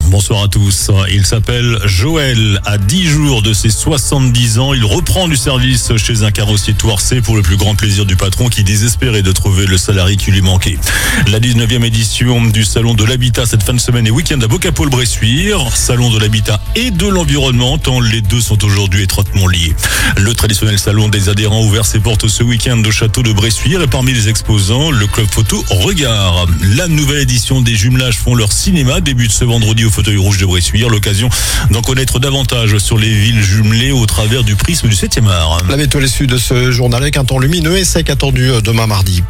bonsoir à tous. Il s'appelle Joël. À 10 jours de ses 70 ans, il reprend du service chez un carrossier Touarçais pour le plus grand plaisir du patron qui désespérait de trouver le salarié qui lui manquait. La 19e édition du Salon de l'Habitat cette fin de semaine et week-end à Bocapo-le-Bressuire. Salon de l'Habitat et de l'Environnement, tant les deux sont aujourd'hui étroitement liés. Le traditionnel salon des adhérents ouvert ses portes ce week-end au château de Bressuire et parmi les exposants, le club photo Regard. La nouvelle édition des jumelages font leur cinéma, débute ce vendredi au Fauteuil Rouge de Bressuire. L'occasion d'en connaître davantage sur les villes jumelées au travers du prisme du 7e art. La météo issue de ce journal avec un temps lumineux et sec attendu demain mardi.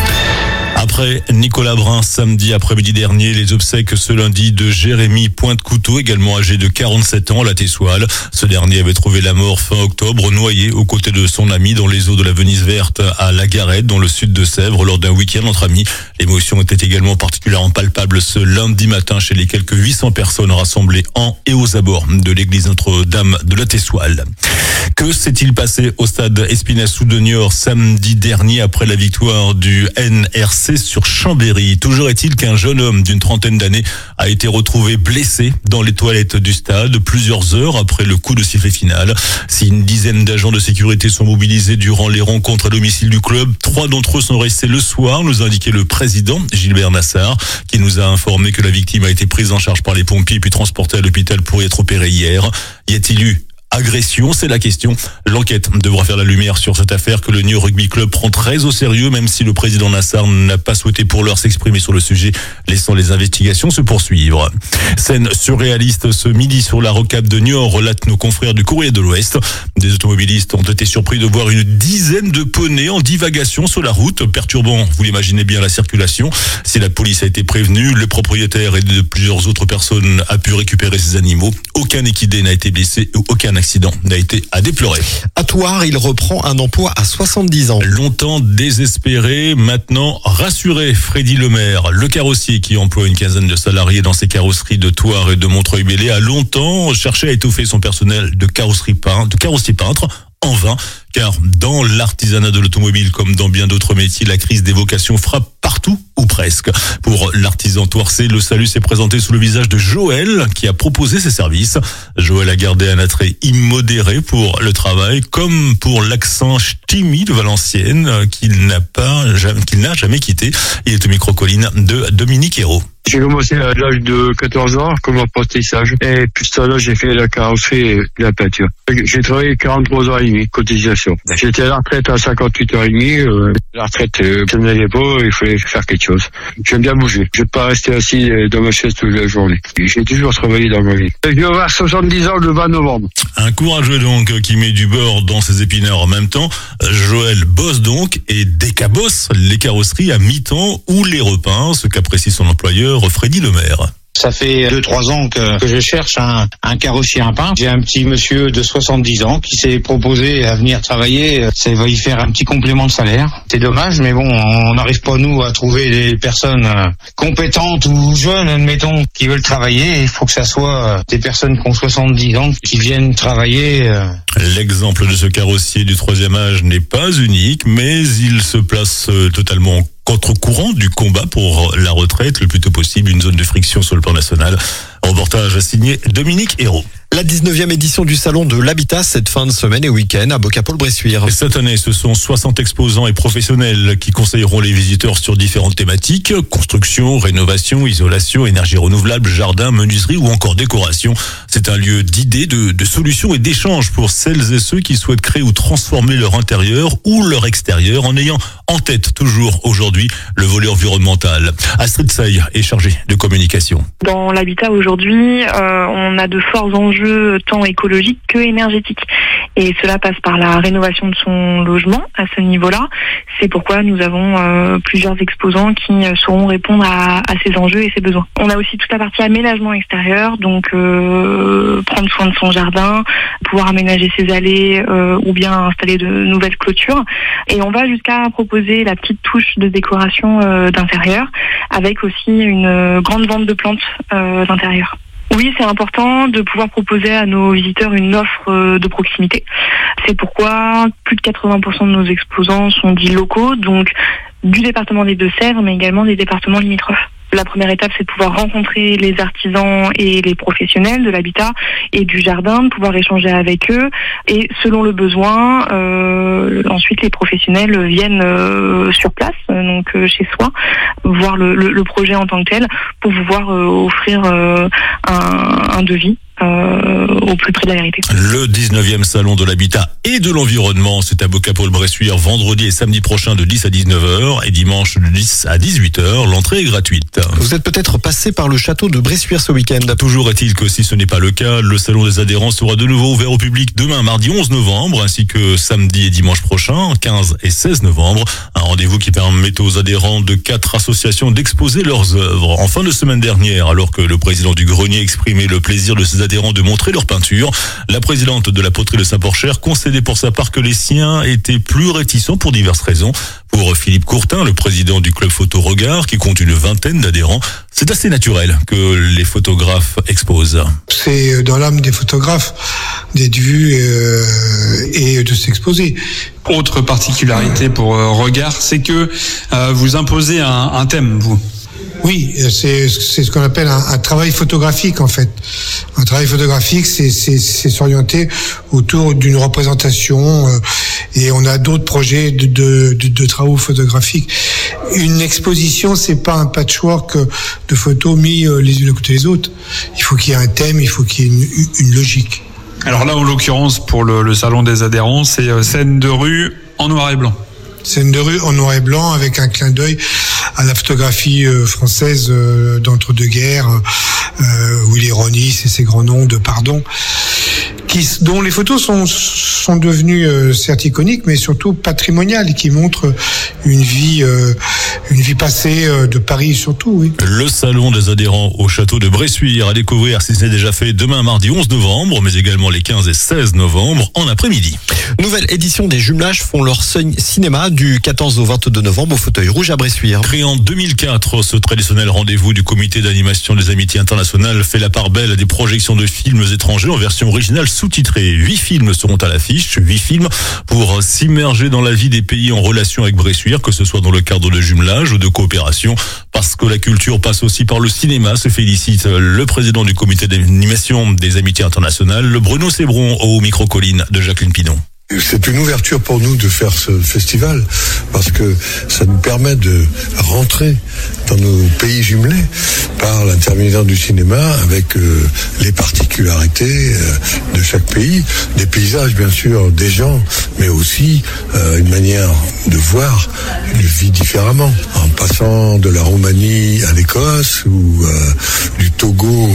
Après Nicolas Brun samedi après-midi dernier, les obsèques ce lundi de Jérémy Pointe-Couteau, également âgé de 47 ans, à la Tessoile. Ce dernier avait trouvé la mort fin octobre, noyé aux côtés de son ami dans les eaux de la Venise verte à La Garette, dans le sud de Sèvres, lors d'un week-end entre amis. L'émotion était également particulièrement palpable ce lundi matin chez les quelques 800 personnes rassemblées en et aux abords de l'église Notre-Dame de la Tessoile. Que s'est-il passé au stade Espinassou de Niort samedi dernier après la victoire du NRC sur Chambéry? Toujours est-il qu'un jeune homme d'une trentaine d'années a été retrouvé blessé dans les toilettes du stade plusieurs heures après le coup de sifflet final. Si une dizaine d'agents de sécurité sont mobilisés durant les rencontres à domicile du club, 3 d'entre eux sont restés le soir, nous a indiqué le président Gilbert Nassar, qui nous a informé que la victime a été prise en charge par les pompiers puis transportée à l'hôpital pour y être opérée hier. Y a-t-il eu agression? C'est la question. L'enquête devra faire la lumière sur cette affaire que le Niort Rugby Club prend très au sérieux, même si le président Nassar n'a pas souhaité pour l'heure s'exprimer sur le sujet, laissant les investigations se poursuivre. Scène surréaliste ce midi sur la rocade de Niort, relatent nos confrères du Courrier de l'Ouest. Des automobilistes ont été surpris de voir une dizaine de poneys en divagation sur la route, perturbant, vous l'imaginez bien, la circulation. Si la police a été prévenue, le propriétaire et de plusieurs autres personnes a pu récupérer ces animaux. Aucun équidé n'a été blessé ou aucun accident n'a été à déplorer. À Thouars, il reprend un emploi à 70 ans. Longtemps désespéré, maintenant rassuré, Freddy Lemaire, le carrossier qui emploie une quinzaine de salariés dans ses carrosseries de Thouars et de Montreuil-Bellay, a longtemps cherché à étoffer son personnel de carrossier peintre. En vain, car dans l'artisanat de l'automobile, comme dans bien d'autres métiers, la crise des vocations frappe partout ou presque. Pour l'artisan touarçais, le salut s'est présenté sous le visage de Joël, qui a proposé ses services. Joël a gardé un attrait immodéré pour le travail, comme pour l'accent ch'timi de Valenciennes, qu'il n'a jamais quitté. Il est au micro-colline de Dominique Hérault. J'ai commencé à l'âge de 14 ans comme apprentissage et puis ça là j'ai fait la carrosserie et la peinture. J'ai travaillé 43 ans et demi, cotisation. J'étais à la retraite à 58 ans et demi. La retraite, ça n'allait pas, il fallait faire quelque chose. J'aime bien bouger. Je ne vais pas rester assis dans ma chaise toute la journée. J'ai toujours travaillé dans ma vie. Je vais avoir 70 ans le 20 novembre. Un courageux donc qui met du beurre dans ses épinards en même temps. Joël bosse donc et décabosse les carrosseries à mi-temps ou les repeint, ce qu'apprécie son employeur Freddy Lemaire. Ça fait 2-3 ans que je cherche un carrossier à peindre. J'ai un petit monsieur de 70 ans qui s'est proposé à venir travailler. Ça va y faire un petit complément de salaire. C'est dommage, mais bon, on n'arrive pas, nous, à trouver des personnes compétentes ou jeunes, admettons, qui veulent travailler. Il faut que ça soit des personnes qui ont 70 ans qui viennent travailler. L'exemple de ce carrossier du 3e âge n'est pas unique, mais il se place totalement contre-courant du combat pour la retraite, le plus tôt possible, une zone de friction sur le plan national. Reportage signé Dominique Hérault. La 19e édition du Salon de l'Habitat cette fin de semaine et week-end à Bocapo-le-Bressuire. Cette année, ce sont 60 exposants et professionnels qui conseilleront les visiteurs sur différentes thématiques: construction, rénovation, isolation, énergie renouvelable, jardin, menuiserie ou encore décoration. C'est un lieu d'idées, de solutions et d'échanges pour celles et ceux qui souhaitent créer ou transformer leur intérieur ou leur extérieur en ayant en tête toujours aujourd'hui le volet environnemental. Astrid Sey est chargée de communication. Dans l'habitat aujourd'hui, on a de forts enjeux tant écologiques que énergétiques. Et cela passe par la rénovation de son logement à ce niveau-là. C'est pourquoi nous avons plusieurs exposants qui sauront répondre à ces enjeux et ces besoins. On a aussi toute la partie aménagement extérieur, donc prendre soin de son jardin, pouvoir aménager ses allées ou bien installer de nouvelles clôtures. Et on va jusqu'à proposer la petite touche de décoration d'intérieur, avec aussi une grande vente de plantes d'intérieur. Oui, c'est important de pouvoir proposer à nos visiteurs une offre de proximité. C'est pourquoi plus de 80% de nos exposants sont dits locaux, donc du département des Deux-Sèvres, mais également des départements limitrophes. La première étape, c'est de pouvoir rencontrer les artisans et les professionnels de l'habitat et du jardin, de pouvoir échanger avec eux. Et selon le besoin, ensuite les professionnels viennent sur place, donc chez soi, voir le projet en tant que tel pour pouvoir offrir un devis au plus près de la vérité. Le 19e salon de l'habitat et de l'environnement, c'est à Bocapaul-Bressuire, vendredi et samedi prochain de 10 à 19h et dimanche de 10 à 18h. L'entrée est gratuite. Vous êtes peut-être passé par le château de Bressuire ce week-end. Toujours est-il que si ce n'est pas le cas, le salon des adhérents sera de nouveau ouvert au public demain, mardi 11 novembre, ainsi que samedi et dimanche prochain, 15 et 16 novembre. Un rendez-vous qui permet aux adhérents de 4 associations d'exposer leurs œuvres. En fin de semaine dernière, alors que le président du Grenier exprimait le plaisir de ses adhérents de montrer leur peinture, la présidente de la poterie de Saint-Porcher concédait pour sa part que les siens étaient plus réticents pour diverses raisons. Pour Philippe Courtin, le président du club Photo Regard, qui compte une vingtaine d'adhérents, c'est assez naturel que les photographes exposent. C'est dans l'âme des photographes d'être vus et de s'exposer. Autre particularité pour Regard, c'est que vous imposez un thème, vous. Oui, c'est ce qu'on appelle un travail photographique en fait. Un travail photographique, c'est s'orienter autour d'une représentation et on a d'autres projets de travaux photographiques. Une exposition, c'est pas un patchwork de photos mis les unes à côté des autres. Il faut qu'il y ait un thème, il faut qu'il y ait une logique. Alors là, en l'occurrence, pour le salon des adhérents, c'est scène de rue en noir et blanc. Scène de rue en noir et blanc avec un clin d'œil à la photographie française d'entre-deux-guerres, où l'ironie, c'est ces grands noms de pardon, dont les photos sont devenues certes iconiques, mais surtout patrimoniales, et qui montrent une vie passée de Paris surtout. Oui. Le salon des adhérents au château de Bressuire à découvrir, si ce n'est déjà fait, demain mardi 11 novembre, mais également les 15 et 16 novembre en après-midi. Nouvelle édition des Jumelages font leur cinéma du 14 au 22 novembre au Fauteuil Rouge à Bressuire. Créé en 2004, ce traditionnel rendez-vous du comité d'animation des Amitiés internationales fait la part belle à des projections de films étrangers en version originale sous-titrée. 8 films seront à l'affiche, 8 films pour s'immerger dans la vie des pays en relation avec Bressuire, que ce soit dans le cadre de jumelage ou de coopération, parce que la culture passe aussi par le cinéma, se félicite le président du comité d'animation des Amitiés internationales, Bruno Sébron, au micro-colline de Jacqueline Pinon. C'est une ouverture pour nous de faire ce festival parce que ça nous permet de rentrer dans nos pays jumelés par l'intermédiaire du cinéma avec les particularités de chaque pays, des paysages bien sûr, des gens, mais aussi une manière de voir une vie différemment, en passant de la Roumanie à l'Écosse ou du Togo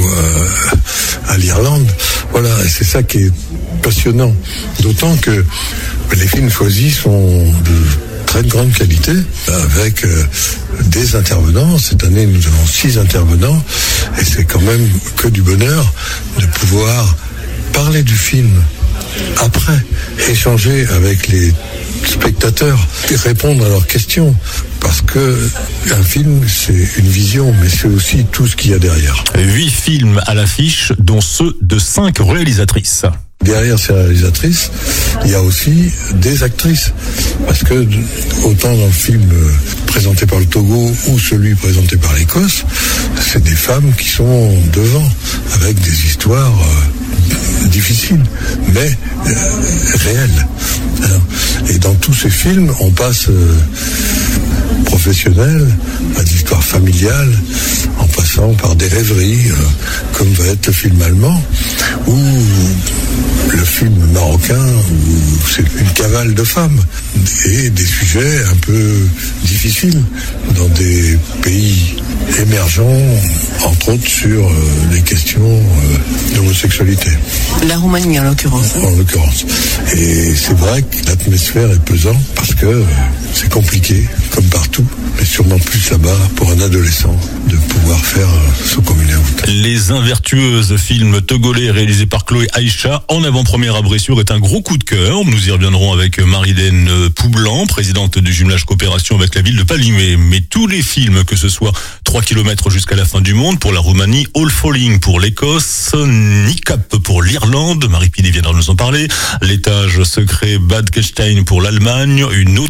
à l'Irlande. Voilà, et c'est ça qui est passionnant, d'autant que les films choisis sont de très grande qualité, avec des intervenants. Cette année, nous avons 6 intervenants, et c'est quand même que du bonheur de pouvoir parler du film après, échanger avec les spectateurs et répondre à leurs questions. Parce que un film, c'est une vision, mais c'est aussi tout ce qu'il y a derrière. 8 films à l'affiche, dont ceux de 5 réalisatrices. Derrière ces réalisatrices, il y a aussi des actrices. Parce que autant dans le film présenté par le Togo ou celui présenté par l'Écosse, c'est des femmes qui sont devant, avec des histoires difficiles, mais réelles. Et dans tous ces films, on passe professionnel à des histoires familiales, en passant par des rêveries, comme va être le film allemand, ou le film marocain, où c'est une cavale de femmes, et des sujets un peu difficiles dans des pays émergents, entre autres sur les questions d'homosexualité. La Roumanie en l'occurrence. En l'occurrence. Et c'est vrai que l'atmosphère est pesante parce que c'est compliqué, comme partout, mais sûrement plus là-bas pour un adolescent de pouvoir faire son coming out. Les Invertueuses, film togolais réalisé par Chloé Aïcha, en avant-première à Bressuire, est un gros coup de cœur. Nous y reviendrons avec Marilène Poublan, présidente du jumelage coopération avec la ville de Palimé. Mais tous les films, que ce soit 3 km jusqu'à la fin du monde pour la Roumanie, All Falling pour l'Écosse, Nicap pour l'Irlande, Marie Pinet viendra nous en parler, L'étage secret Bad Kestein pour l'Allemagne, Une autre vie que la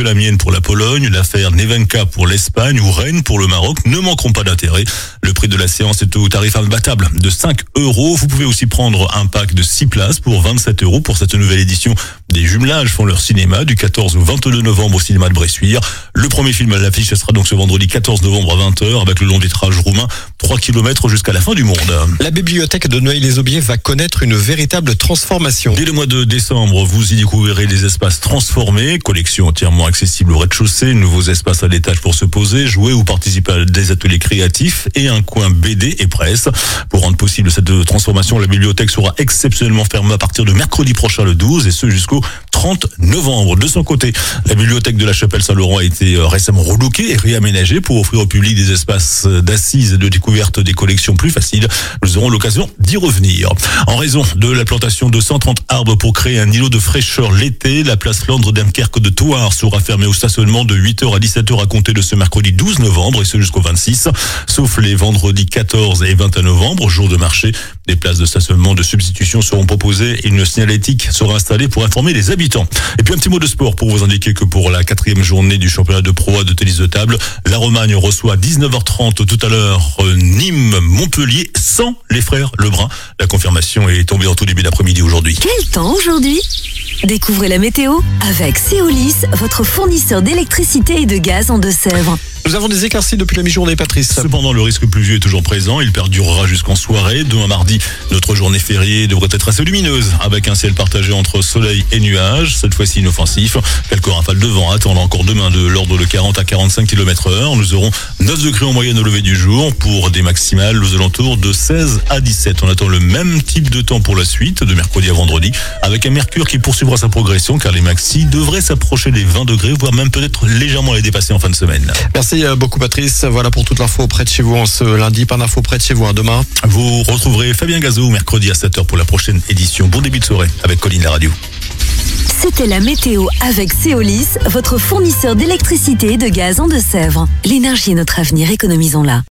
la mienne pour la Pologne, l'affaire Nevenka pour l'Espagne ou Rennes pour le Maroc ne manqueront pas d'intérêt. Le prix de la séance est au tarif imbattable de 5 €. Vous pouvez aussi prendre un pack de 6 places pour 27 € pour cette nouvelle édition des Jumelages font leur cinéma du 14 au 22 novembre au cinéma de Bressuire. Le premier film à l'affiche sera donc ce vendredi 14 novembre à 20h avec le long métrage roumain 3 km jusqu'à la fin du monde. La bibliothèque de Noailles-les-Aubiers va connaître une véritable transformation. Dès le mois de décembre, vous y découvrirez des espaces transformés, collections entièrement accessibles au rez-de-chaussée, nouveaux espaces à l'étage pour se poser, jouer ou participer à des ateliers créatifs et un coin BD et presse. Pour rendre possible cette transformation, la bibliothèque sera exceptionnellement fermée à partir de mercredi prochain le 12 et ce jusqu'au 30 novembre. De son côté, la bibliothèque de la Chapelle Saint-Laurent a été récemment relookée et réaménagée pour offrir au public des espaces d'assises et de découverte des collections plus faciles. Nous aurons l'occasion d'y revenir. En raison de la plantation de 130 arbres pour créer un îlot de fraîcheur l'été, la place Flandre Dunkerque de Thouars sera fermée au stationnement de 8h à 17h à compter de ce mercredi 12 novembre et ce jusqu'au 26, sauf les vendredis 14 et 21 novembre, jour de marché. Des places de stationnement de substitution seront proposées et une signalétique sera installée pour informer les habitants. Et puis un petit mot de sport pour vous indiquer que pour la 4e journée du championnat de Pro A de tennis de table, la Romagne reçoit à 19h30 tout à l'heure Nîmes-Montpellier sans les frères Lebrun. La confirmation est tombée en tout début d'après-midi aujourd'hui. Quel temps aujourd'hui ? Découvrez la météo avec Céolis, votre fournisseur d'électricité et de gaz en Deux-Sèvres. Nous avons des éclaircies depuis la mi-journée, Patrice. Cependant, le risque pluvieux est toujours présent. Il perdurera jusqu'en soirée. Demain mardi, notre journée fériée devrait être assez lumineuse, avec un ciel partagé entre soleil et nuages. Cette fois-ci inoffensif. Quelques rafales de vent attendent encore demain de l'ordre de 40 à 45 km/h. Nous aurons 9 degrés en moyenne au lever du jour pour des maximales aux alentours de 16 à 17. On attend le même type de temps pour la suite, de mercredi à vendredi, avec un mercure qui poursuivra sa progression, car les maxis devraient s'approcher des 20 degrés, voire même peut-être légèrement les dépasser en fin de semaine. Merci beaucoup Patrice, voilà pour toute l'info près de chez vous en ce lundi, pas d'info près de chez vous demain. Vous retrouverez Fabien Gazot mercredi à 7h pour la prochaine édition. Bon début de soirée avec Colline la radio. C'était la météo avec Céolis, votre fournisseur d'électricité et de gaz en Deux-Sèvres. L'énergie est notre avenir, économisons-la.